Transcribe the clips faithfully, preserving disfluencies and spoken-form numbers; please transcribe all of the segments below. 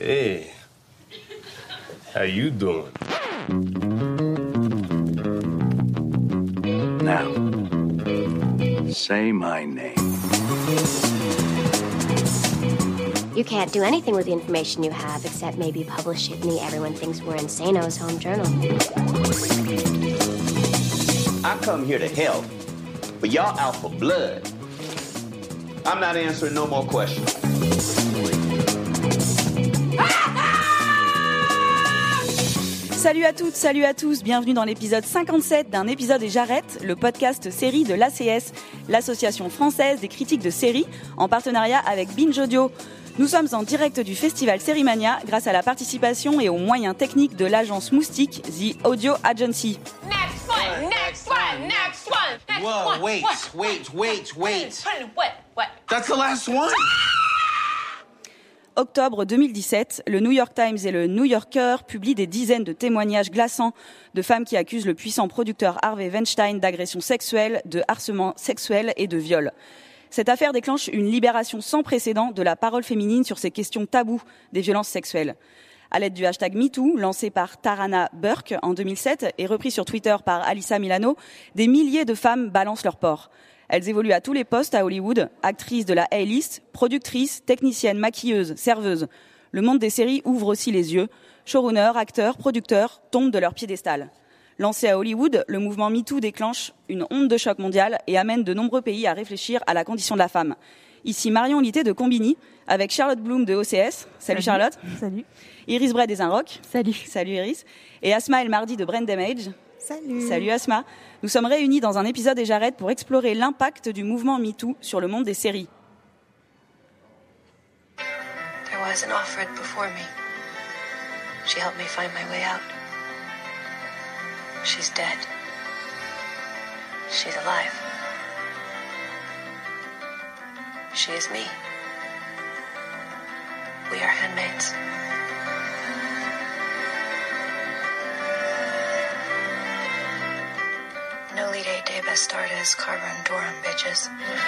Hey, how you doing? Now, say my name. You can't do anything with the information you have except maybe publish it in the Everyone Thinks We're Insano's home journal. I come here to help, but y'all out for blood. I'm not answering no more questions. Salut à toutes, salut à tous, bienvenue dans l'épisode cinquante-sept d'un épisode et j'arrête, le podcast série de l'A C S, l'association française des critiques de séries, en partenariat avec Binge Audio. Nous sommes en direct du festival Sérimania grâce à la participation et aux moyens techniques de l'agence Moustique, The Audio Agency. Next one, next one, next one, next Whoa, one. wait, what? wait, wait, wait. What? What? That's the last one? Octobre deux mille dix-sept, le New York Times et le New Yorker publient des dizaines de témoignages glaçants de femmes qui accusent le puissant producteur Harvey Weinstein d'agressions sexuelles, de harcèlement sexuel et de viol. Cette affaire déclenche une libération sans précédent de la parole féminine sur ces questions taboues des violences sexuelles. À l'aide du hashtag MeToo, lancé par Tarana Burke en deux mille sept et repris sur Twitter par Alyssa Milano, des milliers de femmes balancent leur porc. Elles évoluent à tous les postes à Hollywood, actrices de la A-list, productrices, techniciennes, maquilleuses, serveuses. Le monde des séries ouvre aussi les yeux. Showrunners, acteurs, producteurs tombent de leur piédestal. Lancé à Hollywood, le mouvement MeToo déclenche une onde de choc mondiale et amène de nombreux pays à réfléchir à la condition de la femme. Ici Marion Litté de Combini, avec Charlotte Bloom de O C S. Salut, Salut. Charlotte. Salut. Iris Bray des Inrocks. Salut. Salut Iris. Et Asma El Mardi de Brain Damage. Salut. Salut Asma. Nous sommes réunis dans un épisode et j'arrête pour explorer l'impact du mouvement MeToo sur le monde des séries. There was an Offred before me. She helped me find my way out. She's dead. She's alive. She is me. We are handmaids. No lead eight day best starters, Carver and Durham bitches.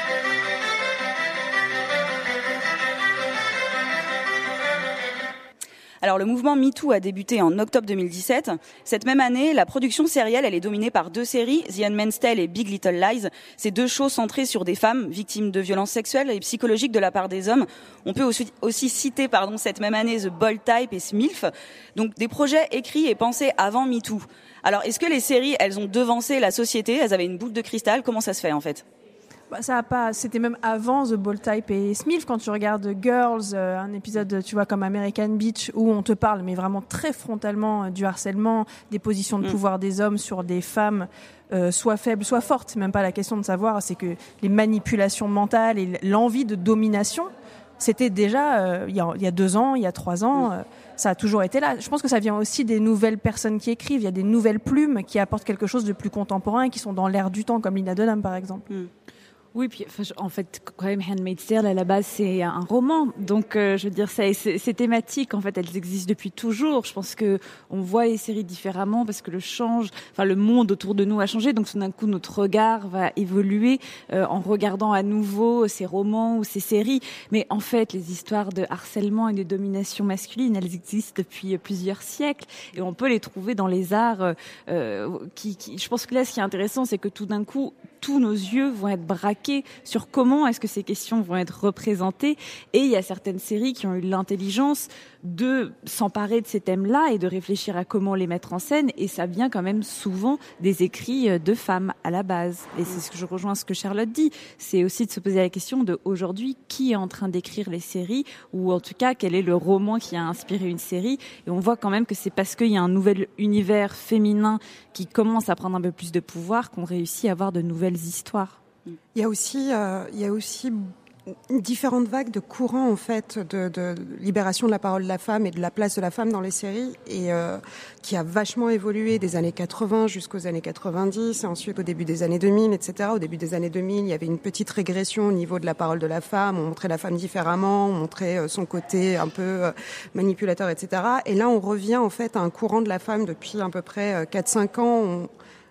Alors le mouvement MeToo a débuté en octobre deux mille dix-sept. Cette même année, la production sérielle, elle est dominée par deux séries, The Handmaid's Tale et Big Little Lies. Ces deux shows centrés sur des femmes victimes de violences sexuelles et psychologiques de la part des hommes. On peut aussi, aussi citer pardon, cette même année The Bold Type et Smilf. Donc des projets écrits et pensés avant MeToo. Alors est-ce que les séries, elles ont devancé la société? Elles avaient une boule de cristal? Comment ça se fait en fait? Bah, ça a pas, c'était même avant The Bold Type et Smilf, quand tu regardes Girls, euh, un épisode, tu vois, comme American Beach, où on te parle, mais vraiment très frontalement, euh, du harcèlement, des positions de mmh. pouvoir des hommes sur des femmes, euh, soit faibles, soit fortes. C'est même pas la question de savoir, c'est que les manipulations mentales et l'envie de domination, c'était déjà, euh, il y a, il y a deux ans, il y a trois ans, mmh. euh, ça a toujours été là. Je pense que ça vient aussi des nouvelles personnes qui écrivent. Il y a des nouvelles plumes qui apportent quelque chose de plus contemporain et qui sont dans l'air du temps, comme Lina Dunham, par exemple. Mmh. Oui, puis en fait, quand même, Handmaid's Tale, à la base, c'est un roman. Donc, euh, je veux dire, ça, c'est, ces thématiques, en fait, elles existent depuis toujours. Je pense que on voit les séries différemment parce que le change, enfin, le monde autour de nous a changé. Donc, tout d'un coup, notre regard va évoluer euh, en regardant à nouveau ces romans ou ces séries. Mais en fait, les histoires de harcèlement et de domination masculine, elles existent depuis plusieurs siècles et on peut les trouver dans les arts. Euh, qui, qui, je pense que là, ce qui est intéressant, c'est que tout d'un coup, tous nos yeux vont être braqués sur comment est-ce que ces questions vont être représentées. Et il y a certaines séries qui ont eu l'intelligence de s'emparer de ces thèmes-là et de réfléchir à comment les mettre en scène. Et ça vient quand même souvent des écrits de femmes à la base. Et c'est ce que je rejoins ce que Charlotte dit. C'est aussi de se poser la question de aujourd'hui, qui est en train d'écrire les séries, ou en tout cas, quel est le roman qui a inspiré une série. Et on voit quand même que c'est parce qu'il y a un nouvel univers féminin qui commence à prendre un peu plus de pouvoir qu'on réussit à avoir de nouvelles histoires. Il y a aussi, euh, il y a aussi différentes vagues de courants en fait de, de libération de la parole de la femme et de la place de la femme dans les séries et euh, qui a vachement évolué des années quatre-vingts jusqu'aux années quatre-vingt-dix et ensuite au début des années deux mille, et cetera. Au début des années deux mille, il y avait une petite régression au niveau de la parole de la femme. On montrait la femme différemment, on montrait son côté un peu manipulateur, et cetera. Et là, on revient en fait à un courant de la femme depuis à peu près quatre cinq ans. On,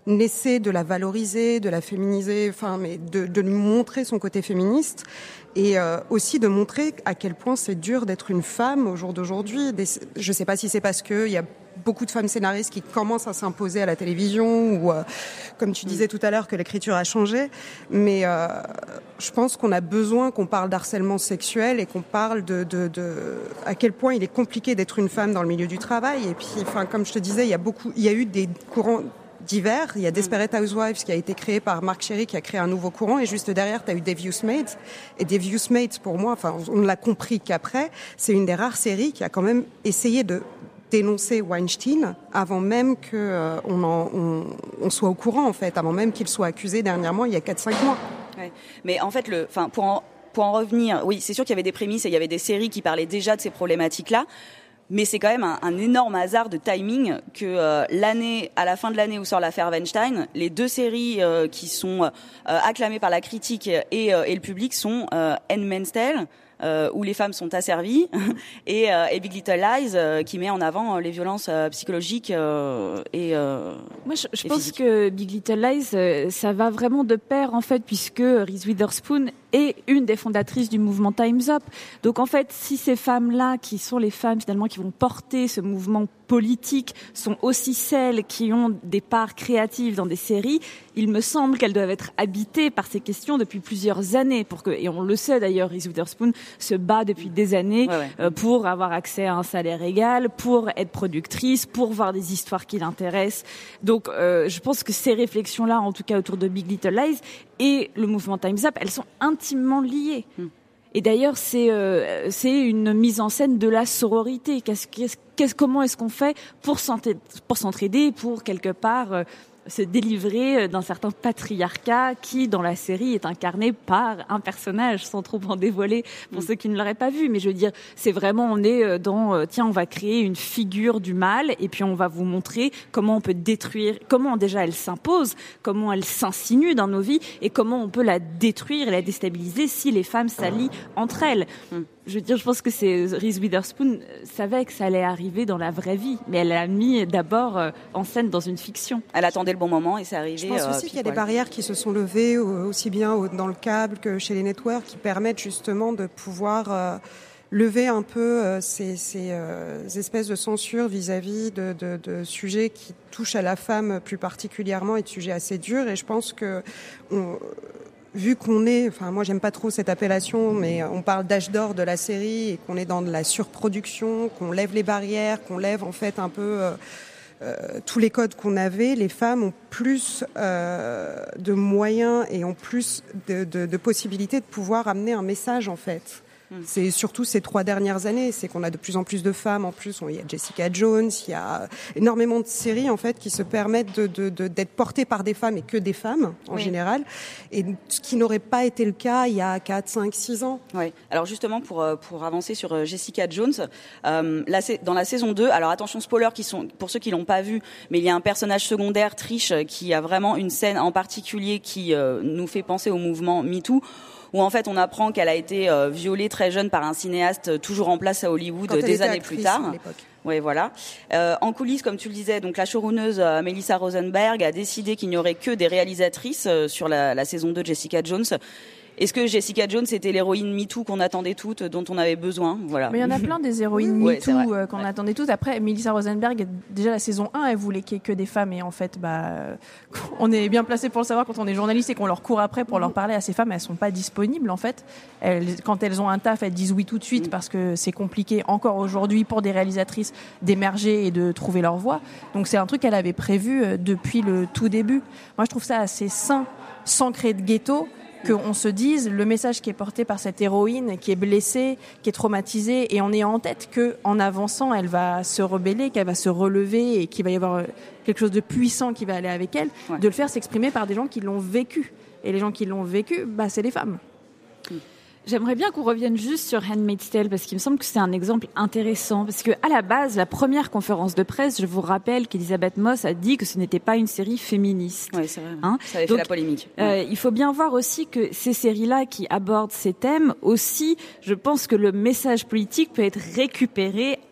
essaie de la valoriser, de la féminiser, enfin, mais de, de lui montrer son côté féministe. Et euh, aussi de montrer à quel point c'est dur d'être une femme au jour d'aujourd'hui. Des, je ne sais pas si c'est parce qu'il y a beaucoup de femmes scénaristes qui commencent à s'imposer à la télévision ou, euh, comme tu disais tout à l'heure, que l'écriture a changé. Mais euh, je pense qu'on a besoin qu'on parle d'harcèlement sexuel et qu'on parle de, de, de à quel point il est compliqué d'être une femme dans le milieu du travail. Et puis, enfin, comme je te disais, il y a beaucoup, il y a eu des courants divers. Il y a Desperate Housewives qui a été créé par Mark Cherry qui a créé un nouveau courant et juste derrière tu as eu Devious Maids et Devious Maids pour moi, enfin on l'a compris qu'après, c'est une des rares séries qui a quand même essayé de dénoncer Weinstein avant même que euh, on, en, on, on soit au courant en fait, avant même qu'il soit accusé dernièrement il y a quatre cinq mois. Ouais. Mais en fait le enfin pour en, pour en revenir, oui, c'est sûr qu'il y avait des prémices et il y avait des séries qui parlaient déjà de ces problématiques-là. Mais c'est quand même un, un énorme hasard de timing que euh, l'année, à la fin de l'année où sort l'affaire Weinstein, les deux séries euh, qui sont euh, acclamées par la critique et, euh, et le public sont euh, Handmaid's Tale, euh, où les femmes sont asservies, et, euh, et Big Little Lies, euh, qui met en avant euh, les violences euh, psychologiques euh, et euh, Moi, je, je et pense physiques. que Big Little Lies, euh, ça va vraiment de pair, en fait, puisque Reese Witherspoon est une des fondatrices du mouvement Time's Up. Donc, en fait, si ces femmes-là, qui sont les femmes, finalement, qui vont porter ce mouvement politique, sont aussi celles qui ont des parts créatives dans des séries, il me semble qu'elles doivent être habitées par ces questions depuis plusieurs années. Pour que, et on le sait d'ailleurs, Reese Witherspoon se bat depuis des années ouais, ouais. Euh, pour avoir accès à un salaire égal, pour être productrice, pour voir des histoires qui l'intéressent. Donc, euh, je pense que ces réflexions-là, en tout cas autour de Big Little Lies et le mouvement Time's Up, elles sont intimement liées. Mm. Et d'ailleurs, c'est euh, c'est une mise en scène de la sororité. Qu'est-ce, qu'est-ce, qu'est-ce, comment est-ce qu'on fait pour s'entraider, pour s'entraider, pour quelque part euh, se délivrer d'un certain patriarcat qui, dans la série, est incarné par un personnage, sans trop en dévoiler pour mmh. ceux qui ne l'auraient pas vu. Mais je veux dire, c'est vraiment, on est dans, tiens, on va créer une figure du mal et puis on va vous montrer comment on peut détruire, comment déjà elle s'impose, comment elle s'insinue dans nos vies et comment on peut la détruire et la déstabiliser si les femmes s'allient entre elles. Mmh. Je veux dire, je pense que c'est Reese Witherspoon savait que ça allait arriver dans la vraie vie, mais elle l'a mis d'abord en scène dans une fiction. Elle attendait le bon moment et c'est arrivé. Je pense aussi euh, qu'il y a des barrières qui se sont levées aussi bien dans le câble que chez les networks qui permettent justement de pouvoir euh, lever un peu euh, ces, ces euh, espèces de censure vis-à-vis de, de, de sujets qui touchent à la femme plus particulièrement et de sujets assez durs. Et je pense que on, vu qu'on est, enfin moi j'aime pas trop cette appellation, mais on parle d'âge d'or de la série et qu'on est dans de la surproduction, qu'on lève les barrières, qu'on lève en fait un peu euh, euh, tous les codes qu'on avait, les femmes ont plus euh, de moyens et ont plus de, de, de possibilités de pouvoir amener un message en fait. C'est surtout ces trois dernières années, c'est qu'on a de plus en plus de femmes. En plus, il y a Jessica Jones, il y a énormément de séries en fait qui se permettent de, de, de, d'être portées par des femmes et que des femmes en oui. général, et ce qui n'aurait pas été le cas il y a quatre, cinq, six ans. Oui. Alors justement pour pour avancer sur Jessica Jones, euh, la, dans la saison deux, alors attention spoiler qui sont pour ceux qui l'ont pas vu, mais il y a un personnage secondaire Trish qui a vraiment une scène en particulier qui euh, nous fait penser au mouvement MeToo, où en fait on apprend qu'elle a été euh, violée très jeune par un cinéaste euh, toujours en place à Hollywood Quand des années actrice, plus tard. À l'époque. Oui, voilà. Euh, en coulisses, comme tu le disais, donc la showrunneuse euh, Melissa Rosenberg a décidé qu'il n'y aurait que des réalisatrices euh, sur la, la saison deux de Jessica Jones. Est-ce que Jessica Jones était l'héroïne MeToo qu'on attendait toutes, dont on avait besoin? Voilà. Mais il y en a plein des héroïnes ouais, MeToo euh, qu'on ouais. attendait toutes. Après, Melissa Rosenberg, déjà la saison un, elle voulait qu'il y ait que des femmes. Et en fait, bah, on est bien placé pour le savoir quand on est journaliste et qu'on leur court après pour mmh. leur parler à ces femmes. Elles sont pas disponibles, en fait. Elles, quand elles ont un taf, elles disent oui tout de suite mmh. parce que c'est compliqué encore aujourd'hui pour des réalisatrices d'émerger et de trouver leur voie. Donc c'est un truc qu'elle avait prévu euh, depuis le tout début. Moi, je trouve ça assez sain, sans créer de ghetto, qu'on se dise le message qui est porté par cette héroïne qui est blessée, qui est traumatisée, et en ayant en tête qu'en avançant, elle va se rebeller, qu'elle va se relever et qu'il va y avoir quelque chose de puissant qui va aller avec elle, ouais. de le faire s'exprimer par des gens qui l'ont vécu. Et les gens qui l'ont vécu, bah, c'est les femmes. J'aimerais bien qu'on revienne juste sur Handmaid's Tale parce qu'il me semble que c'est un exemple intéressant parce que à la base, la première conférence de presse, je vous rappelle qu'Elisabeth Moss a dit que ce n'était pas une série féministe. Oui, c'est vrai. Hein ça avait Donc, fait la polémique. Euh, ouais. Il faut bien voir aussi que ces séries-là qui abordent ces thèmes aussi, je pense que le message politique peut être récupéré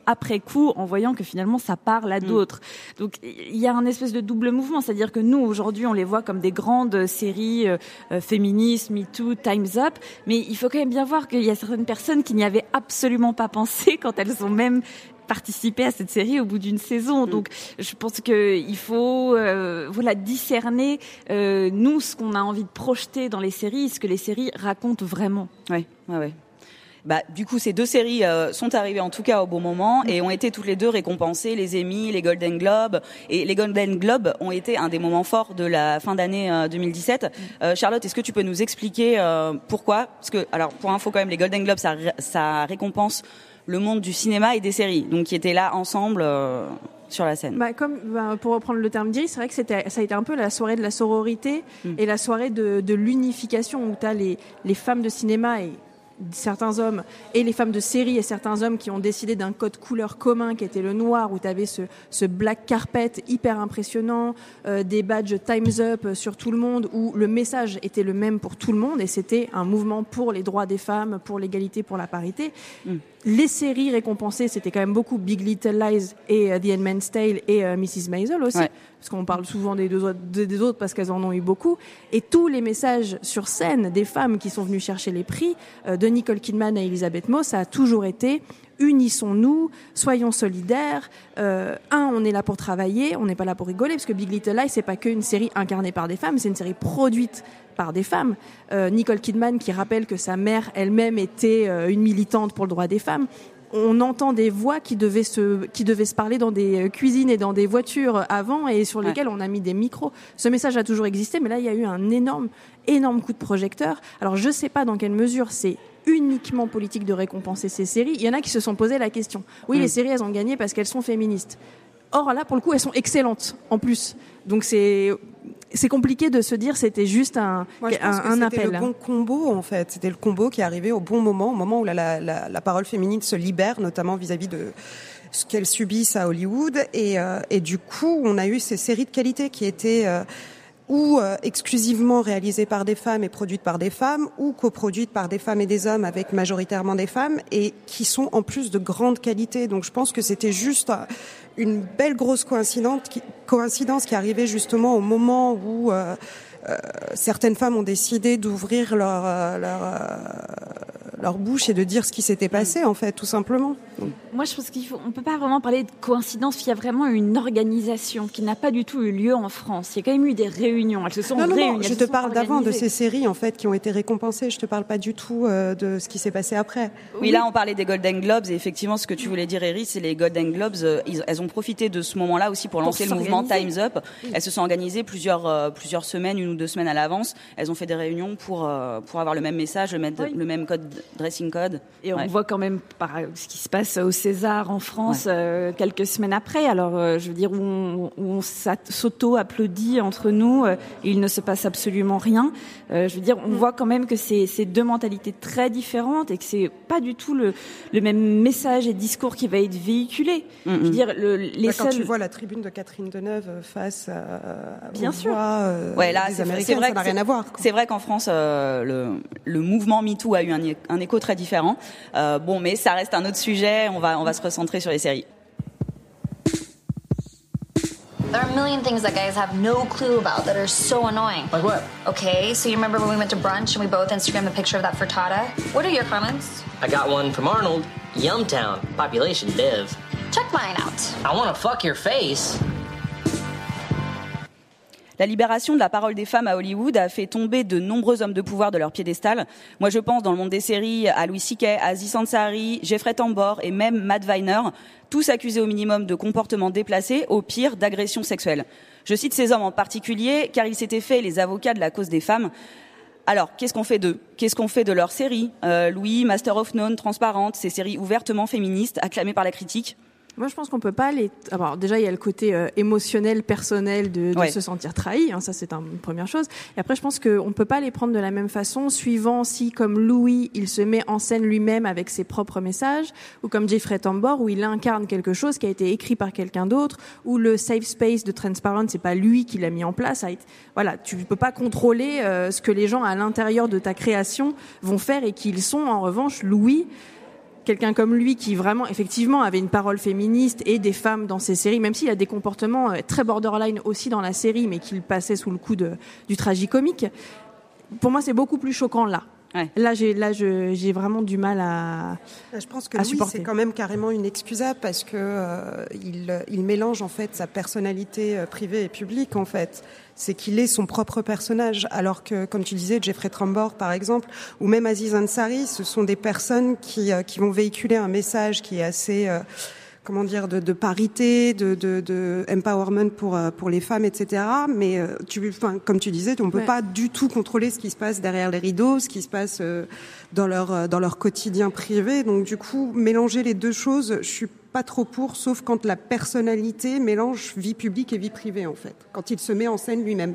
après coup en voyant que finalement ça parle à d'autres. Mmh. Donc il y a un espèce de double mouvement, c'est-à-dire que nous aujourd'hui on les voit comme des grandes séries euh, féministes, MeToo, Time's Up, mais il faut quand même bien voir qu'il y a certaines personnes qui n'y avaient absolument pas pensé quand elles ont même participé à cette série au bout d'une saison. Donc je pense que il faut euh, voilà discerner euh, nous ce qu'on a envie de projeter dans les séries, ce que les séries racontent vraiment. Ouais, ouais, ouais. Bah, du coup, ces deux séries euh, sont arrivées en tout cas au bon moment et ont été toutes les deux récompensées, les Emmy, les Golden Globes. Et les Golden Globes ont été un des moments forts de la fin d'année euh, deux mille dix-sept. Euh, Charlotte, est-ce que tu peux nous expliquer euh, pourquoi ? Parce que, alors, pour info quand même, les Golden Globes, ça, ça récompense le monde du cinéma et des séries, donc qui étaient là ensemble euh, sur la scène. Bah, comme bah, pour reprendre le terme d'Iris, c'est vrai que c'était, ça a été un peu la soirée de la sororité mmh. et la soirée de, de l'unification où tu as les, les femmes de cinéma et certains hommes et les femmes de série et certains hommes qui ont décidé d'un code couleur commun qui était le noir, où tu avais ce, ce black carpet hyper impressionnant, euh, des badges Time's Up sur tout le monde, où le message était le même pour tout le monde et c'était un mouvement pour les droits des femmes, pour l'égalité, pour la parité. Mm. Les séries récompensées, c'était quand même beaucoup Big Little Lies et uh, The Handmaid's Tale et uh, missus Maisel aussi, ouais. Parce qu'on parle souvent des deux autres, des autres parce qu'elles en ont eu beaucoup. Et tous les messages sur scène des femmes qui sont venues chercher les prix, euh, de Nicole Kidman à Elisabeth Moss, ça a toujours été unissons-nous, soyons solidaires. Euh, un, on est là pour travailler, on n'est pas là pour rigoler, parce que Big Little Lies, c'est pas qu'une série incarnée par des femmes, c'est une série produite par des femmes. Euh, Nicole Kidman qui rappelle que sa mère elle-même était euh, une militante pour le droit des femmes. On entend des voix qui devaient se, qui devaient se parler dans des cuisines et dans des voitures avant et sur lesquelles ouais. on a mis des micros. Ce message a toujours existé, mais là, il y a eu un énorme, énorme coup de projecteur. Alors, je sais pas dans quelle mesure c'est uniquement politique de récompenser ces séries. Il y en a qui se sont posé la question. Oui, mmh. les séries, elles ont gagné parce qu'elles sont féministes. Or, là, pour le coup, elles sont excellentes, en plus. Donc, c'est... C'est compliqué de se dire c'était juste un, Moi, je pense un, que un c'était appel. C'était le bon combo, en fait. C'était le combo qui est arrivé au bon moment, au moment où la, la, la, la parole féminine se libère, notamment vis-à-vis de ce qu'elles subissent à Hollywood. Et, euh, et du coup, on a eu ces séries de qualité qui étaient... Euh, ou euh, exclusivement réalisées par des femmes et produites par des femmes, ou coproduites par des femmes et des hommes avec majoritairement des femmes, et qui sont en plus de grande qualité. Donc je pense que c'était juste une belle grosse coïncidence qui, coïncidence qui arrivait justement au moment où euh, euh, certaines femmes ont décidé d'ouvrir leur, euh, leur, euh, leur bouche et de dire ce qui s'était passé, en fait, tout simplement. Donc. Moi, je pense qu'il faut, on peut pas vraiment parler de coïncidence. Il y a vraiment une organisation qui n'a pas du tout eu lieu en France. Il y a quand même eu des réunions. Elles se sont non, non, réunies. Non, je te parle d'avant, de ces séries, en fait, qui ont été récompensées. Je te parle pas du tout euh, de ce qui s'est passé après. Oui, oui, là, on parlait des Golden Globes et effectivement, ce que tu voulais dire, Eris, c'est les Golden Globes. Euh, ils, elles ont profité de ce moment-là aussi pour, pour lancer le mouvement Time's Up. Oui. Elles se sont organisées plusieurs euh, plusieurs semaines, une ou deux semaines à l'avance. Elles ont fait des réunions pour euh, pour avoir le même message, le même, oui. le même code dressing code. Et on ouais. voit quand même par ce qui se passe au César en France ouais. euh, quelques semaines après. Alors, euh, je veux dire, où on, où on s'auto-applaudit entre nous, euh, et il ne se passe absolument rien. Euh, je veux dire, on mmh. voit quand même que c'est, c'est deux mentalités très différentes et que c'est pas du tout le, le même message et discours qui va être véhiculé. Mmh. Je veux dire, le, les bah, seuls... Quand tu vois la tribune de Catherine Deneuve face à, Bien aux sûr. voix euh, ouais, là, des c'est, Américains, c'est vrai ça n'a rien à voir. Quoi. C'est vrai qu'en France, euh, le, le mouvement MeToo a eu un, un écho très différent. Euh, bon, mais ça reste un autre sujet. On va, on va se recentrer sur les séries. There are a million things that guys have no clue about that are so annoying. Like what? Okay, so you remember when we went to brunch and we both Instagrammed a picture of that frittata? What are your comments? I got one from Arnold. Yumtown. Population div. Check mine out. I wanna fuck your face. La libération de la parole des femmes à Hollywood a fait tomber de nombreux hommes de pouvoir de leur piédestal. Moi, je pense, dans le monde des séries, à Louis C K, à Aziz Ansari, Jeffrey Tambor et même Matt Weiner, tous accusés au minimum de comportements déplacés, au pire d'agressions sexuelles. Je cite ces hommes en particulier, car ils s'étaient fait les avocats de la cause des femmes. Alors, qu'est-ce qu'on fait d'eux ? Qu'est-ce qu'on fait de leurs séries ? euh, Louis, Master of None, Transparente, ces séries ouvertement féministes, acclamées par la critique. Moi, je pense qu'on peut pas les. Alors, déjà, il y a le côté euh, émotionnel, personnel de, de ouais. se sentir trahi. Hein, ça, c'est un, une première chose. Et après, je pense qu'on peut pas les prendre de la même façon, suivant si, comme Louis, il se met en scène lui-même avec ses propres messages, ou comme Jeffrey Tambor, où il incarne quelque chose qui a été écrit par quelqu'un d'autre, ou le safe space de Transparent, c'est pas lui qui l'a mis en place. Ça a été... Voilà, tu peux pas contrôler euh, ce que les gens à l'intérieur de ta création vont faire et qu'ils sont. En revanche, Louis. quelqu'un comme lui qui vraiment effectivement avait une parole féministe et des femmes dans ses séries, même s'il a des comportements très borderline aussi dans la série, mais qu'il passait sous le coup de, du tragicomique, pour moi c'est beaucoup plus choquant là. Ouais. Là, j'ai, là, je, j'ai vraiment du mal à. Je pense que Louis, c'est quand même carrément inexcusable parce que euh, il, il mélange en fait sa personnalité euh, privée et publique en fait. C'est qu'il est son propre personnage, alors que, comme tu disais, Jeffrey Tambor, par exemple, ou même Aziz Ansari, ce sont des personnes qui euh, qui vont véhiculer un message qui est assez euh, comment dire, de, de parité, de, de, de empowerment pour pour les femmes, et cetera. Mais euh, tu, enfin, comme tu disais, on peut ouais. pas du tout contrôler ce qui se passe derrière les rideaux, ce qui se passe euh, dans leur dans leur quotidien privé. Donc du coup, mélanger les deux choses, je suis pas trop pour, sauf quand la personnalité mélange vie publique et vie privée, en fait, quand il se met en scène lui-même.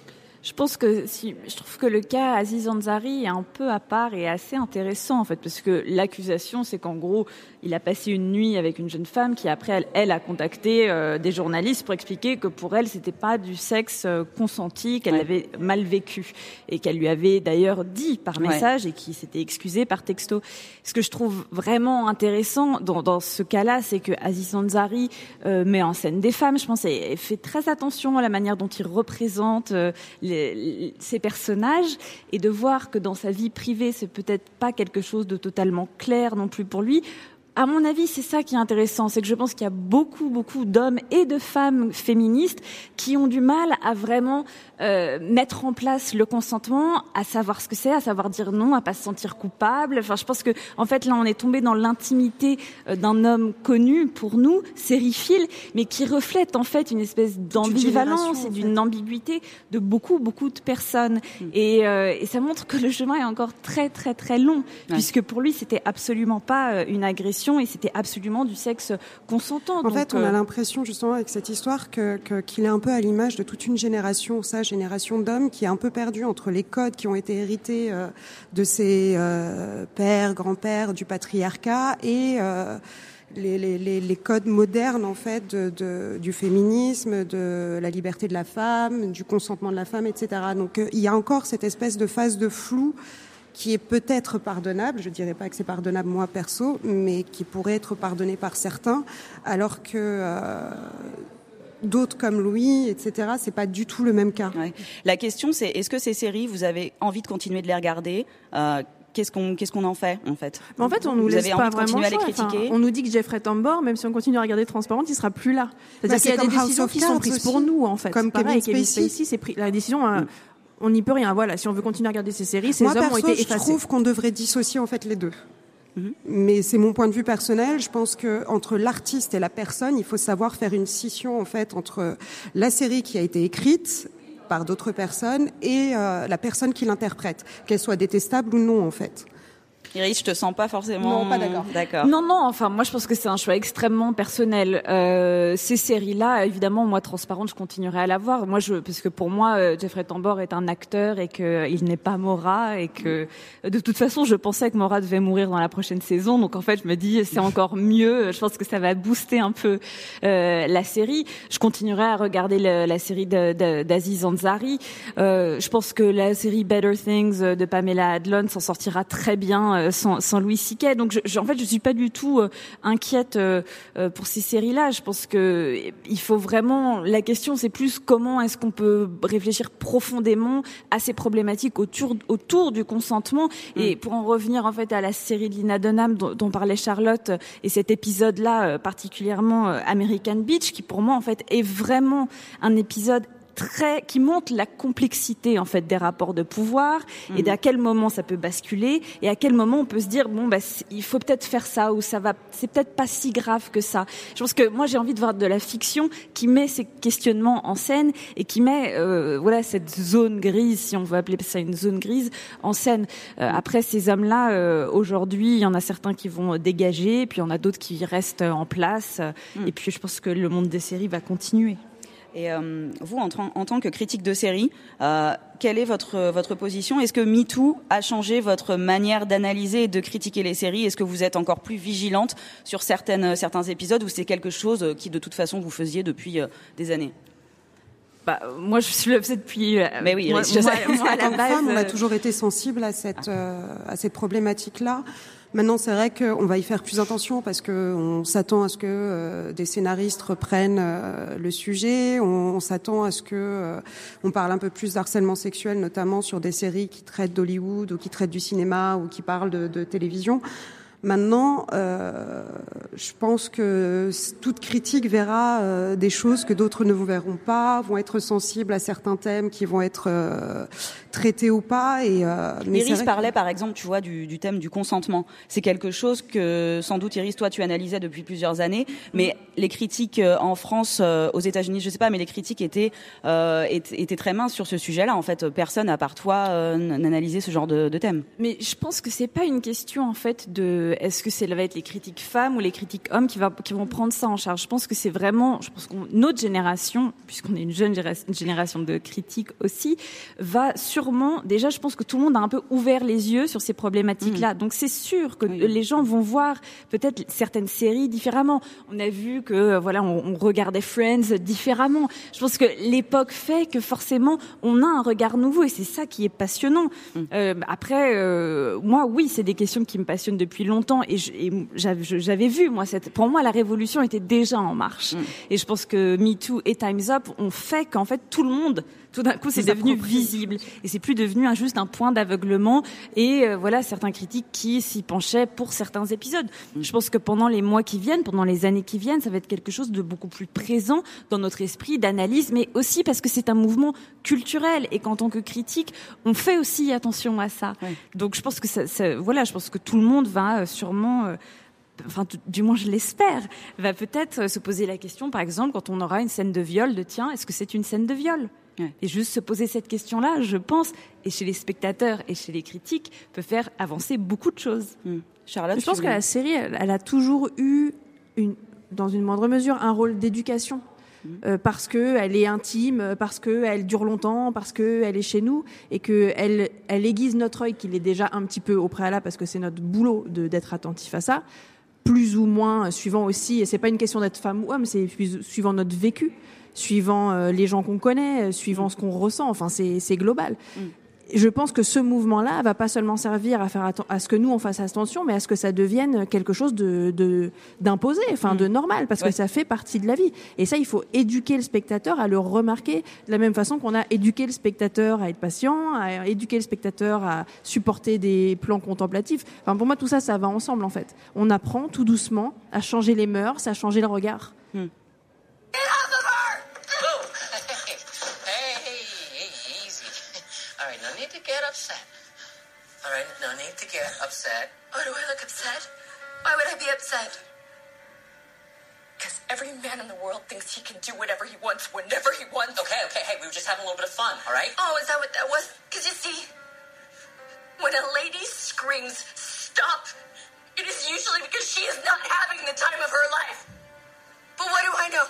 Je pense que si, je trouve que le cas Aziz Ansari est un peu à part et assez intéressant en fait, parce que l'accusation c'est qu'en gros il a passé une nuit avec une jeune femme qui après elle, elle a contacté euh, des journalistes pour expliquer que pour elle c'était pas du sexe euh, consenti, qu'elle ouais. avait mal vécu et qu'elle lui avait d'ailleurs dit par message ouais. et qui s'était excusée par texto. Ce que je trouve vraiment intéressant dans, dans ce cas-là, c'est que Aziz Ansari euh, met en scène des femmes, je pense, et, et fait très attention à la manière dont il représente euh, les ces personnages et de voir que dans sa vie privée c'est peut-être pas quelque chose de totalement clair non plus pour lui. À mon avis, c'est ça qui est intéressant, c'est que je pense qu'il y a beaucoup, beaucoup d'hommes et de femmes féministes qui ont du mal à vraiment euh, mettre en place le consentement, à savoir ce que c'est, à savoir dire non, à pas se sentir coupable. Enfin, je pense que, en fait, là, on est tombé dans l'intimité euh, d'un homme connu pour nous, sériephile, mais qui reflète en fait une espèce d'ambivalence et d'une ambiguïté de beaucoup, beaucoup de personnes. Mmh. Et, euh, et ça montre que le chemin est encore très, très, très long, ouais. puisque pour lui, c'était absolument pas euh, une agression. Et c'était absolument du sexe consentant. En donc, fait, on euh... a l'impression justement avec cette histoire que, que, qu'il est un peu à l'image de toute une génération, sa génération d'hommes, qui est un peu perdue entre les codes qui ont été hérités euh, de ses euh, pères, grands-pères, du patriarcat et euh, les, les, les, les codes modernes en fait de, de, du féminisme, de la liberté de la femme, du consentement de la femme, et cetera. Donc euh, il y a encore cette espèce de phase de flou qui est peut-être pardonnable, je dirais pas que c'est pardonnable moi perso, mais qui pourrait être pardonné par certains, alors que euh, d'autres comme Louis, et cetera, c'est pas du tout le même cas. Ouais. La question c'est, est-ce que ces séries, vous avez envie de continuer de les regarder euh, Qu'est-ce qu'on, qu'est-ce qu'on en fait, en fait En fait, on nous vous laisse avez pas envie de vraiment continuer à les choix. critiquer. Enfin, on nous dit que Jeffrey Tambor, même si on continue à regarder Transparente, il sera plus là. C'est-à-dire bah, qu'il y a c'est des décisions qui sont prises aussi, pour nous, en fait. Comme pareil, Kevin Spacey. Spacey, c'est pris, la décision, euh, mm. on n'y peut rien. Voilà, si on veut continuer à regarder ces séries, ces Moi, hommes perso, ont été je effacés. Je trouve qu'on devrait dissocier en fait les deux. Mm-hmm. Mais c'est mon point de vue personnel. Je pense que entre l'artiste et la personne, il faut savoir faire une scission en fait entre la série qui a été écrite par d'autres personnes et euh, la personne qui l'interprète, qu'elle soit détestable ou non en fait. Iris, je te sens pas forcément. Non, pas d'accord. D'accord. Non, non. Enfin, moi, je pense que c'est un choix extrêmement personnel. Euh, ces séries-là, évidemment, moi, Transparente, je continuerai à la voir. Moi, je, parce que pour moi, euh, Jeffrey Tambor est un acteur et que il n'est pas Maura et que, de toute façon, je pensais que Maura devait mourir dans la prochaine saison. Donc, en fait, je me dis, c'est encore mieux. Je pense que ça va booster un peu euh, la série. Je continuerai à regarder le, la série de, de, d'Aziz Ansari. Euh, je pense que la série Better Things de Pamela Adlon s'en sortira très bien. Sans, sans Louis C K. Donc, je, je, en fait, je suis pas du tout euh, inquiète euh, euh, pour ces séries-là. Je pense que il faut vraiment. La question, c'est plus comment est-ce qu'on peut réfléchir profondément à ces problématiques autour, autour du consentement. Mmh. Et pour en revenir en fait à la série de Lena Dunham dont, dont parlait Charlotte et cet épisode-là euh, particulièrement euh, American Beach, qui pour moi en fait est vraiment un épisode très qui montre la complexité en fait des rapports de pouvoir mmh. et d'à quel moment ça peut basculer et à quel moment on peut se dire bon bah il faut peut-être faire ça ou ça va c'est peut-être pas si grave que ça. Je pense que moi j'ai envie de voir de la fiction qui met ces questionnements en scène et qui met euh, voilà cette zone grise, si on veut appeler ça une zone grise, en scène. Euh, après ces hommes-là euh, aujourd'hui, il y en a certains qui vont dégager, puis il y en a d'autres qui restent en place mmh. et puis je pense que le monde des séries va continuer. Et euh, vous, en, tra- en tant que critique de série, euh, quelle est votre votre position ? Est-ce que MeToo a changé votre manière d'analyser et de critiquer les séries ? Est-ce que vous êtes encore plus vigilante sur certaines certains épisodes ou c'est quelque chose qui de toute façon vous faisiez depuis euh, des années ? Bah, moi, je le faisais depuis. Euh, Mais oui, moi, je moi, sais. moi, à la en tant que base, femme, on a toujours été sensible à cette euh, à cette problématique-là. Maintenant, c'est vrai qu'on va y faire plus attention parce que on s'attend à ce que euh, des scénaristes reprennent euh, le sujet. On, on s'attend à ce que euh, on parle un peu plus d'harcèlement sexuel, notamment sur des séries qui traitent d'Hollywood ou qui traitent du cinéma ou qui parlent de, de télévision. Maintenant, euh, je pense que toute critique verra euh, des choses que d'autres ne vous verront pas, vont être sensibles à certains thèmes qui vont être euh, traités ou pas. Et euh, mais Iris que... parlait, par exemple, tu vois, du, du thème du consentement. C'est quelque chose que, sans doute, Iris, toi, tu analysais depuis plusieurs années. Mais les critiques euh, en France, euh, aux États-Unis, je sais pas, mais les critiques étaient euh, étaient, étaient très minces sur ce sujet-là. En fait, personne, à part toi, euh, n'analysait ce genre de, de thème. Mais je pense que c'est pas une question, en fait, de est-ce que c'est va être les critiques femmes ou les critiques hommes qui, va, qui vont prendre ça en charge. Je pense que c'est vraiment, je pense qu'on notre génération, puisqu'on est une jeune génération de critiques aussi, va sûrement, déjà, je pense que tout le monde a un peu ouvert les yeux sur ces problématiques-là. Mmh. Donc c'est sûr que oui. les gens vont voir peut-être certaines séries différemment. On a vu que voilà, on, on regardait Friends différemment. Je pense que l'époque fait que forcément on a un regard nouveau et c'est ça qui est passionnant. Mmh. Euh, après, euh, moi, oui, c'est des questions qui me passionnent depuis longtemps et Et j'avais, j'avais vu, moi, cette, pour moi, la révolution était déjà en marche. Mmh. Et je pense que Me Too et Time's Up ont fait qu'en fait, tout le monde, tout d'un coup, c'est devenu visible. Et c'est plus devenu un, juste un point d'aveuglement. Et euh, voilà, certains critiques qui s'y penchaient pour certains épisodes. Mmh. Je pense que pendant les mois qui viennent, pendant les années qui viennent, ça va être quelque chose de beaucoup plus présent dans notre esprit d'analyse, mais aussi parce que c'est un mouvement culturel et qu'en tant que critique, on fait aussi attention à ça. Ouais. Donc, je pense que ça, ça, voilà, je pense que tout le monde va sûrement Euh, enfin, du moins je l'espère, va peut-être se poser la question, par exemple, quand on aura une scène de viol, de tiens, est-ce que c'est une scène de viol ? Ouais. Et juste se poser cette question-là, je pense, et chez les spectateurs et chez les critiques, peut faire avancer beaucoup de choses. Mmh. Charlotte, je pense que la série, elle, elle a toujours eu, une, dans une moindre mesure, un rôle d'éducation. Euh, parce que elle est intime, parce que elle dure longtemps, parce que elle est chez nous et que elle, elle aiguise notre œil, qu'il est déjà un petit peu au préalable, parce que c'est notre boulot de, d'être attentif à ça, plus ou moins suivant aussi. Et c'est pas une question d'être femme ou homme, c'est suivant notre vécu, suivant euh, les gens qu'on connaît, suivant ce qu'on ressent. Enfin, c'est, c'est global. Mm. Je pense que ce mouvement-là va pas seulement servir à faire atten- à ce que nous on fasse attention, mais à ce que ça devienne quelque chose de, de d'imposé, enfin mmh. de normal, parce ouais. que ça fait partie de la vie. Et ça, il faut éduquer le spectateur à le remarquer de la même façon qu'on a éduqué le spectateur à être patient, à éduquer le spectateur à supporter des plans contemplatifs. Enfin, pour moi, tout ça, ça va ensemble en fait. On apprend tout doucement à changer les mœurs, à changer le regard. Mmh. No need to get upset. All right, no need to get upset. Oh, do I look upset? Why would I be upset? Because every man in the world thinks he can do whatever he wants, whenever he wants. Okay, okay, hey, we were just having a little bit of fun, all right? Oh, is that what that was? Because you see, when a lady screams, stop, it is usually because she is not having the time of her life. But what do I know?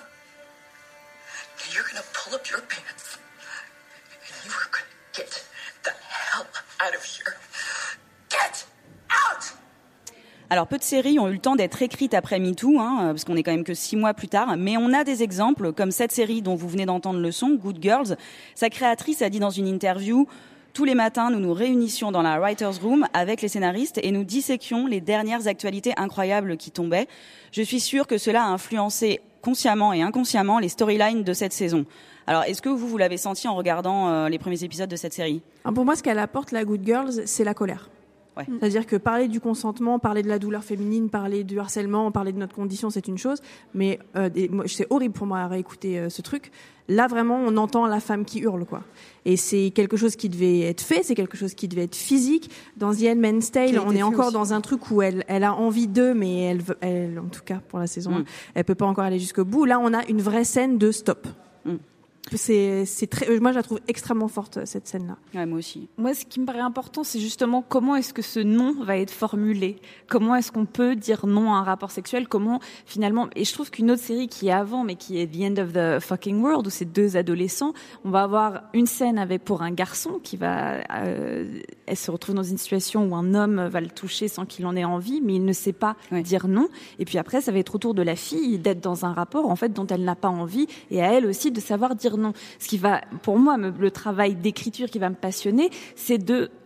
You're gonna pull up your pants, and you are gonna get the hell out of here. Get out! Alors, peu de séries ont eu le temps d'être écrites après MeToo, hein, parce qu'on est quand même que six mois plus tard. Mais on a des exemples, comme cette série dont vous venez d'entendre le son, Good Girls. Sa créatrice a dit dans une interview: tous les matins, nous nous réunissions dans la writer's room avec les scénaristes et nous disséquions les dernières actualités incroyables qui tombaient. Je suis sûre que cela a influencé consciemment et inconsciemment les storylines de cette saison. Alors, est-ce que vous, vous l'avez senti en regardant euh, les premiers épisodes de cette série ? Alors pour moi, ce qu'elle apporte, la Good Girls, c'est la colère. Ouais. C'est-à-dire que parler du consentement, parler de la douleur féminine, parler du harcèlement, parler de notre condition, c'est une chose. Mais euh, des, moi, c'est horrible pour moi à réécouter euh, ce truc. Là, vraiment, on entend la femme qui hurle, quoi. Et c'est quelque chose qui devait être fait, c'est quelque chose qui devait être physique. Dans The Handmaid's Tale, on est encore aussi dans un truc où elle, elle a envie d'eux, mais elle, elle, en tout cas pour la saison, mm. elle peut pas encore aller jusqu'au bout. Là, on a une vraie scène de stop. Mm. C'est, c'est très, moi, je la trouve extrêmement forte, cette scène-là. Ouais, moi aussi. Moi, ce qui me paraît important, c'est justement comment est-ce que ce non va être formulé. Comment est-ce qu'on peut dire non à un rapport sexuel? Comment, finalement, et je trouve qu'une autre série qui est avant, mais qui est The End of the Fucking World, où c'est deux adolescents, on va avoir une scène avec, pour un garçon qui va, euh, elle se retrouve dans une situation où un homme va le toucher sans qu'il en ait envie, mais il ne sait pas ouais. dire non. Et puis après, ça va être au tour de la fille d'être dans un rapport, en fait, dont elle n'a pas envie, et à elle aussi de savoir dire non. Ce qui va, pour moi, me, le travail d'écriture qui va me passionner, c'est de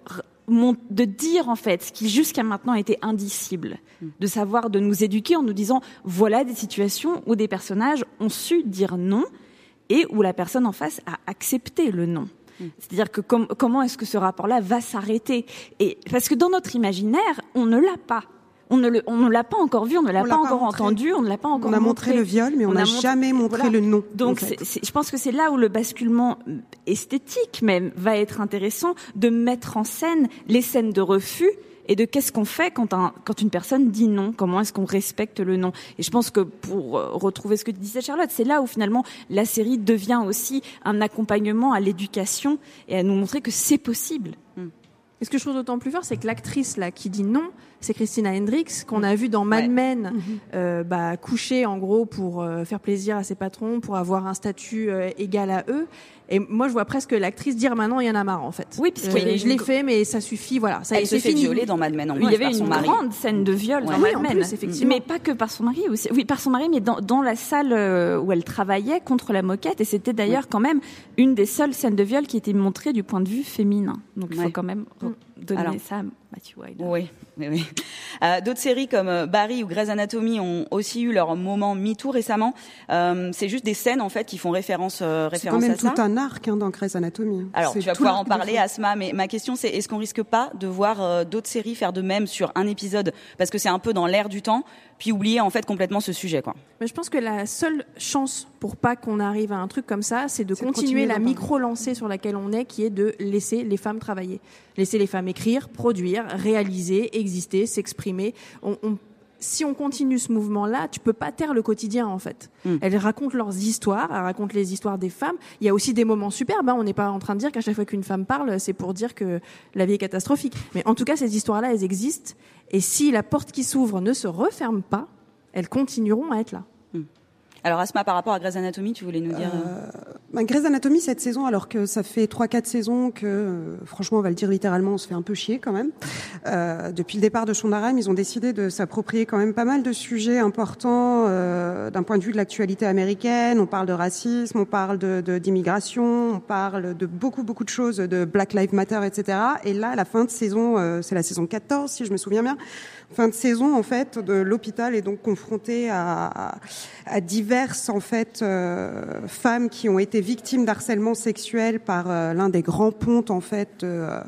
de dire en fait ce qui jusqu'à maintenant était indicible, de savoir, de nous éduquer en nous disant voilà des situations où des personnages ont su dire non et où la personne en face a accepté le non. C'est-à-dire que com- comment est-ce que ce rapport-là va s'arrêter ? Et parce que dans notre imaginaire, on ne l'a pas. On ne, le, on ne l'a pas encore vu, on ne l'a, on pas, pas encore montré. entendu, on ne l'a pas encore montré. On a montré, montré le viol, mais on n'a jamais montré voilà. le non. Donc, en fait. c'est, c'est, je pense que c'est là où le basculement esthétique même va être intéressant, de mettre en scène les scènes de refus et de qu'est-ce qu'on fait quand, un, quand une personne dit non, comment est-ce qu'on respecte le non. Et je pense que pour retrouver ce que disait Charlotte, c'est là où finalement la série devient aussi un accompagnement à l'éducation et à nous montrer que c'est possible. Hum. Et ce que je trouve d'autant plus fort, c'est que l'actrice là qui dit non, c'est Christina Hendricks, qu'on a vu dans Mad ouais. Men, mmh. euh, bah, coucher en gros pour euh, faire plaisir à ses patrons, pour avoir un statut euh, égal à eux. Et moi, je vois presque l'actrice dire maintenant, il y en a marre en fait. Oui, puisque euh, je l'ai fait, mais ça suffit, voilà. Ça, Elle se fait violer dans Mad Men. En il y avait une grande mari. scène de viol ouais. dans oui, Mad Men, plus, effectivement. Mais pas que par son mari aussi. Oui, par son mari, mais dans, dans la salle où elle travaillait contre la moquette. Et c'était d'ailleurs oui. quand même une des seules scènes de viol qui était montrée du point de vue féminin. Donc il ouais. faut quand même donner Alors, ça à Matthew Wilder. Oui. Oui, oui. Euh, d'autres séries comme euh, Barry ou Grey's Anatomy ont aussi eu leur moment MeToo récemment. Euh, c'est juste des scènes en fait qui font référence, euh, référence à ça. C'est quand même tout un arc hein, dans Grey's Anatomy. Alors c'est tu vas pouvoir en parler, Asma, mais ma question c'est est-ce qu'on risque pas de voir euh, d'autres séries faire de même sur un épisode parce que c'est un peu dans l'air du temps, puis oublier en fait complètement ce sujet, quoi. Mais je pense que la seule chance pour pas qu'on arrive à un truc comme ça, c'est de c'est continuer, continuer la micro-lancée sur laquelle on est, qui est de laisser les femmes travailler, laisser les femmes écrire, produire, réaliser, exister, s'exprimer. On, on, si on continue ce mouvement-là, tu peux pas taire le quotidien en fait. Mm. Elles racontent leurs histoires, elles racontent les histoires des femmes. Il y a aussi des moments superbes. Hein. On n'est pas en train de dire qu'à chaque fois qu'une femme parle, c'est pour dire que la vie est catastrophique. Mais en tout cas, ces histoires-là, elles existent. Et si la porte qui s'ouvre ne se referme pas, elles continueront à être là. Mm. Alors Asma, par rapport à Grey's Anatomy, tu voulais nous dire euh, bah, Grey's Anatomy cette saison, alors que ça fait trois quatre saisons que, euh, franchement, on va le dire littéralement, on se fait un peu chier quand même. Euh, depuis le départ de Shonda Rhimes, ils ont décidé de s'approprier quand même pas mal de sujets importants euh, d'un point de vue de l'actualité américaine. On parle de racisme, on parle de, de d'immigration, on parle de beaucoup beaucoup de choses, de Black Lives Matter, et cetera. Et là, à la fin de saison, euh, c'est la saison quatorze, si je me souviens bien. Fin de saison, en fait, de l'hôpital est donc confronté à, à, à diverses en fait euh, femmes qui ont été victimes d'harcèlement sexuel par euh, l'un des grands pontes en fait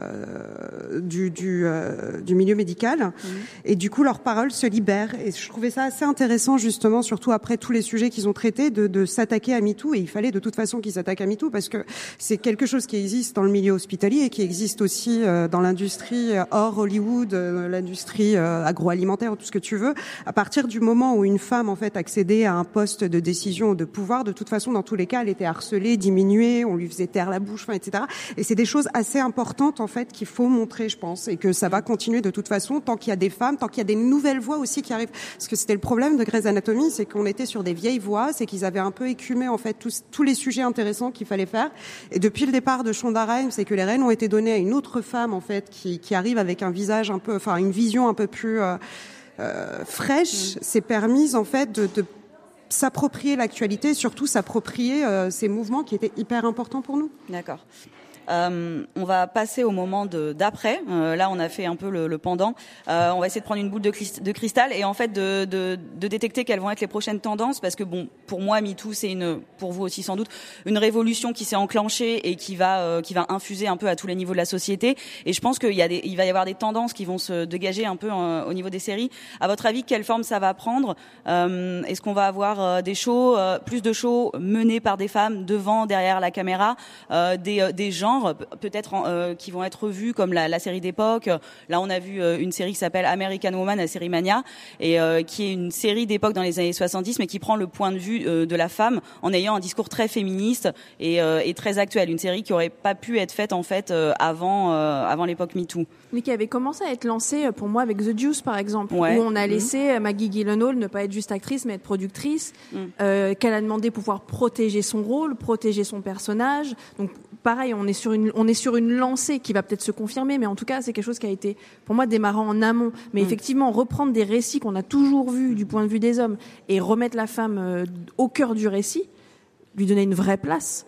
euh, du du, euh, du milieu médical. Mmh. Et du coup, leurs paroles se libèrent. Et je trouvais ça assez intéressant, justement, surtout après tous les sujets qu'ils ont traités, de, de s'attaquer à MeToo. Et il fallait de toute façon qu'ils s'attaquent à MeToo parce que c'est quelque chose qui existe dans le milieu hospitalier et qui existe aussi euh, dans l'industrie euh, hors Hollywood, euh, l'industrie euh, agroalimentaire, tout ce que tu veux. À partir du moment où une femme en fait accédait à un poste de décision ou de pouvoir, de toute façon, dans tous les cas, elle était harcelée, diminuée, on lui faisait taire la bouche, enfin, et cetera. Et c'est des choses assez importantes en fait qu'il faut montrer, je pense, et que ça va continuer de toute façon tant qu'il y a des femmes, tant qu'il y a des nouvelles voix aussi qui arrivent. Parce que c'était le problème de Grey's Anatomy, c'est qu'on était sur des vieilles voix, c'est qu'ils avaient un peu écumé en fait tous, tous les sujets intéressants qu'il fallait faire. Et depuis le départ de Shonda Rhimes, c'est que les rênes ont été données à une autre femme en fait qui, qui arrive avec un visage un peu, enfin une vision un peu plus euh, Euh, fraîche, mmh. c'est permise en fait de, de s'approprier l'actualité, surtout s'approprier euh, ces mouvements qui étaient hyper importants pour nous. D'accord. Euh, on va passer au moment de, d'après. Euh, là, on a fait un peu le, le pendant. Euh, on va essayer de prendre une boule de, cris- de cristal et en fait de, de, de détecter quelles vont être les prochaines tendances. Parce que bon, pour moi, MeToo, c'est une, pour vous aussi sans doute, une révolution qui s'est enclenchée et qui va, euh, qui va infuser un peu à tous les niveaux de la société. Et je pense qu'il y a des, il va y avoir des tendances qui vont se dégager un peu euh, au niveau des séries. À votre avis, quelle forme ça va prendre ? euh, Est-ce qu'on va avoir euh, des shows, euh, plus de shows menés par des femmes devant, derrière la caméra, euh, des, euh, des genres peut-être euh, qui vont être vus comme la, la série d'époque. Là, on a vu euh, une série qui s'appelle American Woman, la série Mania, et euh, qui est une série d'époque dans les années soixante-dix, mais qui prend le point de vue euh, de la femme en ayant un discours très féministe et, euh, et très actuel. Une série qui aurait pas pu être faite en fait euh, avant euh, avant l'époque MeToo. Mais qui avait commencé à être lancée pour moi avec The Deuce par exemple, ouais. où on a laissé mmh. Maggie Gyllenhaal ne pas être juste actrice mais être productrice, mmh. euh, qu'elle a demandé pouvoir protéger son rôle, protéger son personnage. Donc pareil, on est sur une, on est sur une lancée qui va peut-être se confirmer, mais en tout cas, c'est quelque chose qui a été, pour moi, démarrant en amont. Mais mmh. effectivement, reprendre des récits qu'on a toujours vus du point de vue des hommes et remettre la femme euh, au cœur du récit, lui donner une vraie place, mmh.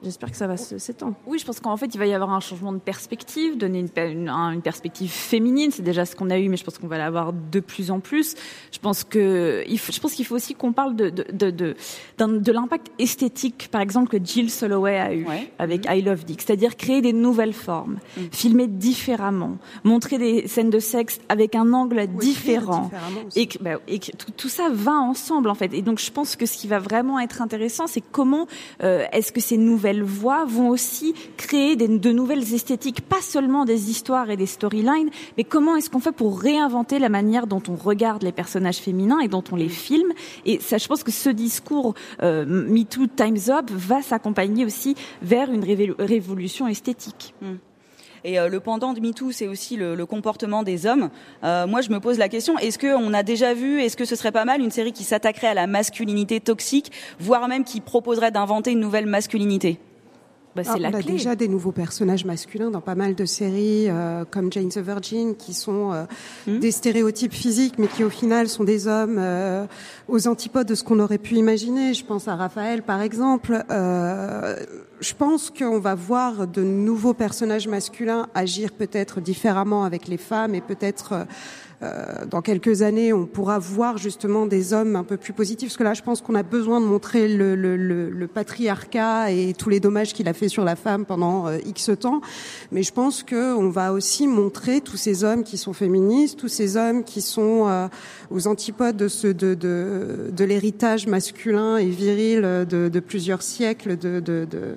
J'espère que ça va s'étendre. Oui, je pense qu'en fait, il va y avoir un changement de perspective, donner une, une, une perspective féminine. C'est déjà ce qu'on a eu, mais je pense qu'on va l'avoir de plus en plus. Je pense que, il faut, je pense qu'il faut aussi qu'on parle de, de, de, de, de, de l'impact esthétique, par exemple, que Jill Soloway a eu ouais. avec mmh. I Love Dick. C'est-à-dire créer des nouvelles formes, mmh. filmer différemment, montrer des scènes de sexe avec un angle oui, différent. Et, bah, et tout, tout ça va ensemble, en fait. Et donc, je pense que ce qui va vraiment être intéressant, c'est comment euh, est-ce que ces nouvelles voix vont aussi créer des, de nouvelles esthétiques, pas seulement des histoires et des storylines, mais comment est-ce qu'on fait pour réinventer la manière dont on regarde les personnages féminins et dont on les filme. Et ça, je pense que ce discours euh, Me Too, Time's Up va s'accompagner aussi vers une révolu- révolution esthétique. Mmh. Et euh, le pendant de MeToo, c'est aussi le, le comportement des hommes. Euh, moi, je me pose la question, est-ce qu'on a déjà vu, est-ce que ce serait pas mal une série qui s'attaquerait à la masculinité toxique, voire même qui proposerait d'inventer une nouvelle masculinité ? Bah, c'est ah, la on clé. A déjà des nouveaux personnages masculins dans pas mal de séries euh, comme Jane the Virgin qui sont euh, mmh. des stéréotypes physiques mais qui au final sont des hommes euh, aux antipodes de ce qu'on aurait pu imaginer. Je pense à Raphaël par exemple. Euh, je pense qu'on va voir de nouveaux personnages masculins agir peut-être différemment avec les femmes et peut-être euh, Euh, dans quelques années, on pourra voir justement des hommes un peu plus positifs. Parce que là, je pense qu'on a besoin de montrer le, le, le, le patriarcat et tous les dommages qu'il a fait sur la femme pendant euh, X temps. Mais je pense qu'on va aussi montrer tous ces hommes qui sont féministes, tous ces hommes qui sont euh, aux antipodes de, ce, de, de, de l'héritage masculin et viril de, de plusieurs siècles de, de, de,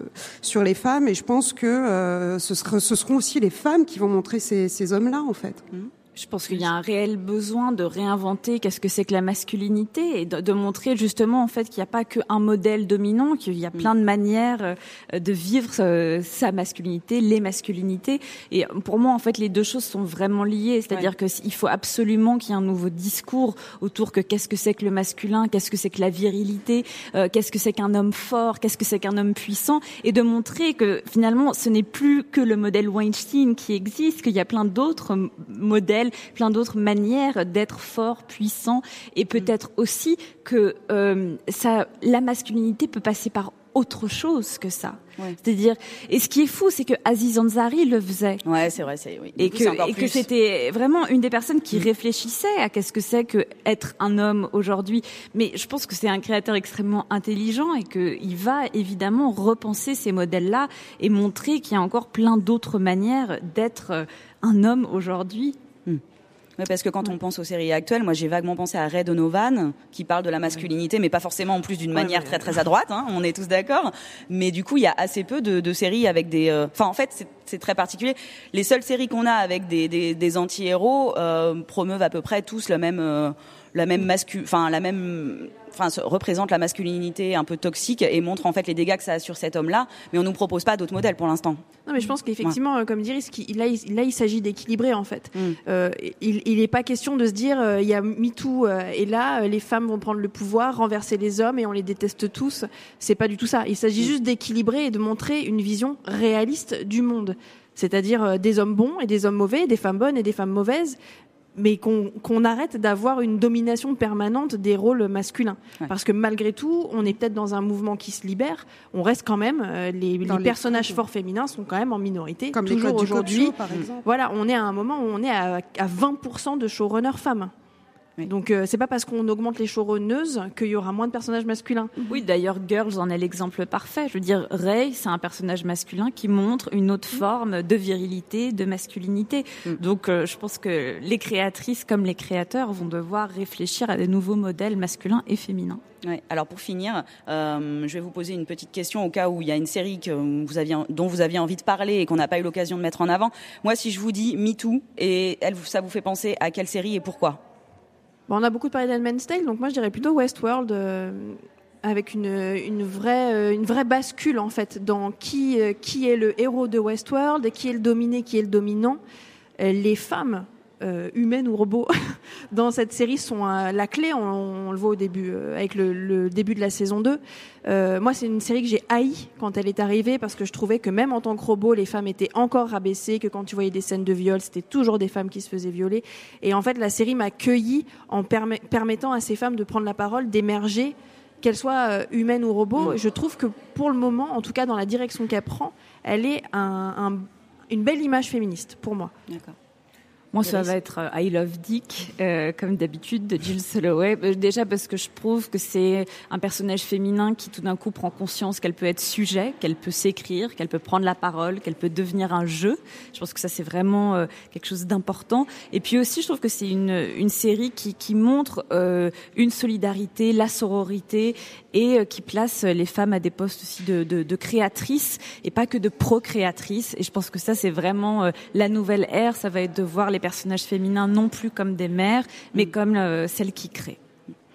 sur les femmes. Et je pense que euh, ce, sera, ce seront aussi les femmes qui vont montrer ces, ces hommes-là, en fait. Mmh. Je pense qu'il y a un réel besoin de réinventer qu'est-ce que c'est que la masculinité et de, de montrer justement en fait qu'il n'y a pas qu'un modèle dominant, qu'il y a plein de manières de vivre euh, sa masculinité, les masculinités. Et pour moi, en fait, les deux choses sont vraiment liées. C'est-à-dire ouais. qu'il faut absolument qu'il y ait un nouveau discours autour que qu'est-ce que c'est que le masculin, qu'est-ce que c'est que la virilité, euh, qu'est-ce que c'est qu'un homme fort, qu'est-ce que c'est qu'un homme puissant, et de montrer que finalement, ce n'est plus que le modèle Weinstein qui existe, qu'il y a plein d'autres m- modèles, plein d'autres manières d'être fort, puissant, et peut-être aussi que euh, ça, la masculinité peut passer par autre chose que ça. Ouais. C'est-à-dire, et ce qui est fou, c'est que Aziz Ansari le faisait. Ouais, c'est vrai, c'est oui. Et, coup, que, c'est et que c'était vraiment une des personnes qui mmh. réfléchissait à qu'est-ce que c'est que être un homme aujourd'hui. Mais je pense que c'est un créateur extrêmement intelligent et que il va évidemment repenser ces modèles-là et montrer qu'il y a encore plein d'autres manières d'être un homme aujourd'hui. Oui, parce que quand on pense aux séries actuelles, moi j'ai vaguement pensé à Ray Donovan, qui parle de la masculinité, mais pas forcément en plus d'une ouais, manière ouais. très très à droite, hein, on est tous d'accord. Mais du coup, il y a assez peu de, de séries avec des... Enfin, euh... en fait, c'est, c'est très particulier. Les seules séries qu'on a avec des, des, des anti-héros euh, promeuvent à peu près tous le même... Euh, la même mascu... enfin, la même... Enfin, représente la masculinité un peu toxique et montre en fait les dégâts que ça a sur cet homme-là, mais on nous propose pas d'autres modèles pour l'instant. Non, mais je pense qu'effectivement, ouais. comme dit Iris, là, il, là, il s'agit d'équilibrer en fait. Mm. Euh, il, il est pas question de se dire, euh, il y a MeToo euh, et là, euh, les femmes vont prendre le pouvoir, renverser les hommes et on les déteste tous. C'est pas du tout ça. Il s'agit mm. juste d'équilibrer et de montrer une vision réaliste du monde, c'est-à-dire euh, des hommes bons et des hommes mauvais, des femmes bonnes et des femmes mauvaises. Mais qu'on, qu'on arrête d'avoir une domination permanente des rôles masculins. Ouais. Parce que malgré tout, on est peut-être dans un mouvement qui se libère, on reste quand même, euh, les, les personnages forts féminins sont quand même en minorité. Comme toujours les codes aujourd'hui. Du code show, par exemple. Voilà, on est à un moment où on est à, à vingt pour cent de showrunners femmes. Oui. Donc euh, c'est pas parce qu'on augmente les showrunneuses qu'il y aura moins de personnages masculins. Oui, d'ailleurs Girls en est l'exemple parfait. Je veux dire, Ray, c'est un personnage masculin qui montre une autre forme de virilité, de masculinité. Mm. Donc euh, je pense que les créatrices comme les créateurs vont devoir réfléchir à des nouveaux modèles masculins et féminins. Ouais. Alors pour finir, euh, je vais vous poser une petite question au cas où il y a une série que vous aviez, dont vous aviez envie de parler et qu'on n'a pas eu l'occasion de mettre en avant. Moi, si je vous dis MeToo, et elle, ça vous fait penser à quelle série et pourquoi ? Bon, on a beaucoup parlé d'Handmaid's Tale, donc moi je dirais plutôt Westworld, euh, avec une, une, vraie, euh, une vraie bascule en fait dans qui, euh, qui est le héros de Westworld, qui est le dominé, qui est le dominant. Euh, les femmes, euh, humaines ou robots, dans cette série sont euh, la clé, on, on le voit au début, euh, avec le, le début de la saison deux. Euh, moi, c'est une série que j'ai haï quand elle est arrivée parce que je trouvais que même en tant que robot, les femmes étaient encore rabaissées, que quand tu voyais des scènes de viol, c'était toujours des femmes qui se faisaient violer. Et en fait, la série m'a cueillie en permet- permettant à ces femmes de prendre la parole, d'émerger qu'elle soit euh, humaine ou robot. Mm. Je trouve que pour le moment, en tout cas dans la direction qu'elle prend, elle est un, un, une belle image féministe pour moi. D'accord. Moi, ça va être euh, I Love Dick, euh, comme d'habitude, de Jill Soloway. Euh, déjà parce que je trouve que c'est un personnage féminin qui, tout d'un coup, prend conscience qu'elle peut être sujet, qu'elle peut s'écrire, qu'elle peut prendre la parole, qu'elle peut devenir un jeu. Je pense que ça, c'est vraiment euh, quelque chose d'important. Et puis aussi, je trouve que c'est une, une série qui, qui montre euh, une solidarité, la sororité, et euh, qui place les femmes à des postes aussi de, de, de créatrices, et pas que de procréatrices. Et je pense que ça, c'est vraiment euh, la nouvelle ère. Ça va être de voir les personnages féminins non plus comme des mères, mais mmh. comme euh, celles qui créent. Asma ?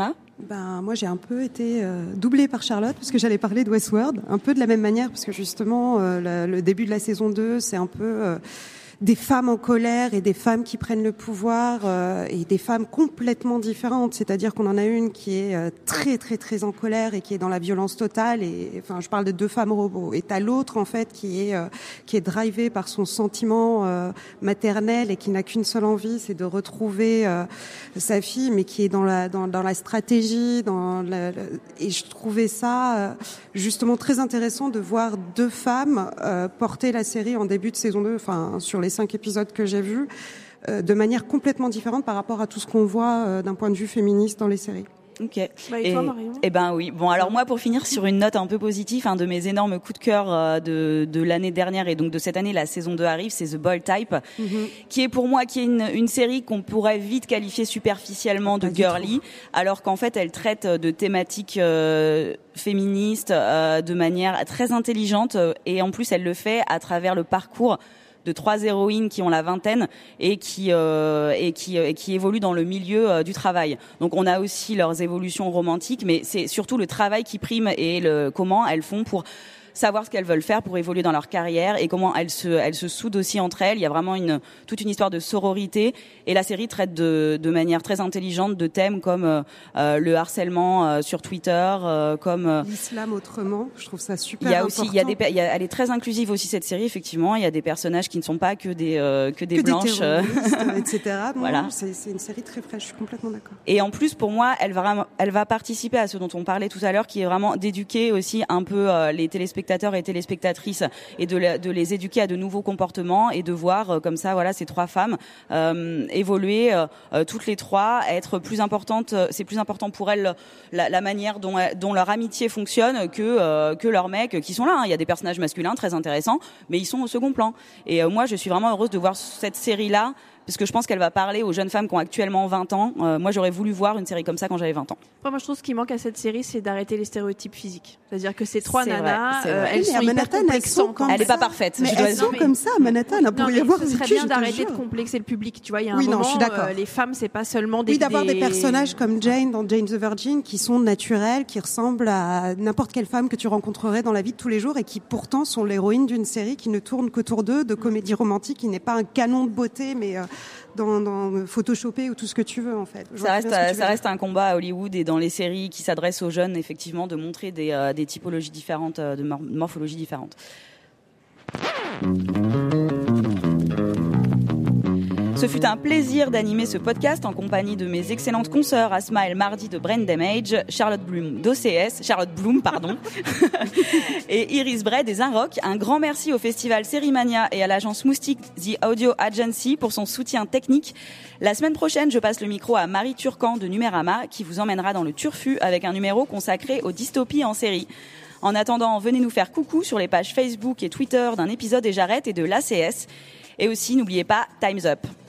Ben, moi, j'ai un peu été euh, doublée par Charlotte, parce que j'allais parler de Westworld, un peu de la même manière, parce que justement, euh, la, le début de la saison deux, c'est un peu... Euh, des femmes en colère et des femmes qui prennent le pouvoir euh, et des femmes complètement différentes. C'est-à-dire qu'on en a une qui est euh, très très très en colère et qui est dans la violence totale. Et enfin, je parle de deux femmes robots. Et t'as l'autre en fait qui est euh, qui est drivée par son sentiment euh, maternel et qui n'a qu'une seule envie, c'est de retrouver euh, sa fille, mais qui est dans la dans, dans la stratégie. Dans la, la... Et je trouvais ça euh, justement très intéressant de voir deux femmes euh, porter la série en début de saison deux, enfin sur les cinq épisodes que j'ai vus, euh, de manière complètement différente par rapport à tout ce qu'on voit euh, d'un point de vue féministe dans les séries. Ok. Bah, et, et toi, Marion ? Eh ben oui. Bon, alors moi, pour finir sur une note un peu positive, un de mes énormes coups de cœur euh, de, de l'année dernière et donc de cette année, la saison deux arrive, c'est The Bold Type, mm-hmm. qui est pour moi qui est une, une série qu'on pourrait vite qualifier superficiellement de girly, alors qu'en fait, elle traite de thématiques euh, féministes euh, de manière très intelligente et en plus, elle le fait à travers le parcours de trois héroïnes qui ont la vingtaine et qui euh, et qui et qui évoluent dans le milieu euh, du travail. Donc on a aussi leurs évolutions romantiques, mais c'est surtout le travail qui prime et le comment elles font pour savoir ce qu'elles veulent faire pour évoluer dans leur carrière et comment elles se elles se soudent aussi entre elles. Il y a vraiment une toute une histoire de sororité et la série traite de de manière très intelligente de thèmes comme euh, le harcèlement euh, sur Twitter, euh, comme euh, l'islam autrement. Je trouve ça super. Il y a important. aussi il y a des il y a, elle est très inclusive aussi cette série effectivement. Il y a des personnages qui ne sont pas que des euh, que des que blanches, des et cetera. Bon, voilà. C'est c'est une série très fraîche. Je suis complètement d'accord. Et en plus pour moi, elle va elle va participer à ce dont on parlait tout à l'heure, qui est vraiment d'éduquer aussi un peu euh, les téléspectateurs et téléspectatrices et de, la, de les éduquer à de nouveaux comportements et de voir euh, comme ça voilà ces trois femmes euh, évoluer euh, toutes les trois, être plus importantes, c'est plus important pour elles la, la manière dont, dont leur amitié fonctionne que euh, que leurs mecs qui sont là, hein. Il y a des personnages masculins très intéressants mais ils sont au second plan et euh, moi je suis vraiment heureuse de voir cette série là parce que je pense qu'elle va parler aux jeunes femmes qui ont actuellement vingt ans. Euh, moi, j'aurais voulu voir une série comme ça quand j'avais vingt ans. Après, moi, je trouve ce qui manque à cette série, c'est d'arrêter les stéréotypes physiques. C'est-à-dire que ces trois c'est nanas, vrai, euh, elles mais sont hyper Manhattan, complexantes. Elle n'est pas parfaite. Mais je elles dois... sont comme ça, Manhattan. Elle pourrait y avoir ce serait bien d'arrêter de complexer le public. Tu vois, il y a un oui, moment, non, je suis d'accord. Euh, les femmes, c'est pas seulement des... Oui, d'avoir des... des personnages comme Jane dans Jane the Virgin qui sont naturels, qui ressemblent à n'importe quelle femme que tu rencontrerais dans la vie de tous les jours et qui pourtant sont l'héroïne d'une série qui ne tourne qu'autour d'eux, de comédie romantique, qui n'est pas un canon de beauté, mais... Euh, dans, dans Photoshopé ou tout ce que tu veux en fait. Je ça reste, ça reste un combat à Hollywood et dans les séries qui s'adressent aux jeunes, effectivement, de montrer des, euh, des typologies différentes, euh, de mor- morphologies différentes. Ce fut un plaisir d'animer ce podcast en compagnie de mes excellentes consoeurs Asma El Mardi de Brain Damage, Charlotte Bloom d'O C S, Charlotte Bloom, pardon, et Iris Bray des Inrock. Un grand merci au festival Sérimania et à l'agence Moustique The Audio Agency pour son soutien technique. La semaine prochaine, je passe le micro à Marie Turcan de Numérama qui vous emmènera dans le Turfu avec un numéro consacré aux dystopies en série. En attendant, venez nous faire coucou sur les pages Facebook et Twitter d'un épisode et j'arrête et de l'A C S. Et aussi, n'oubliez pas, Time's Up.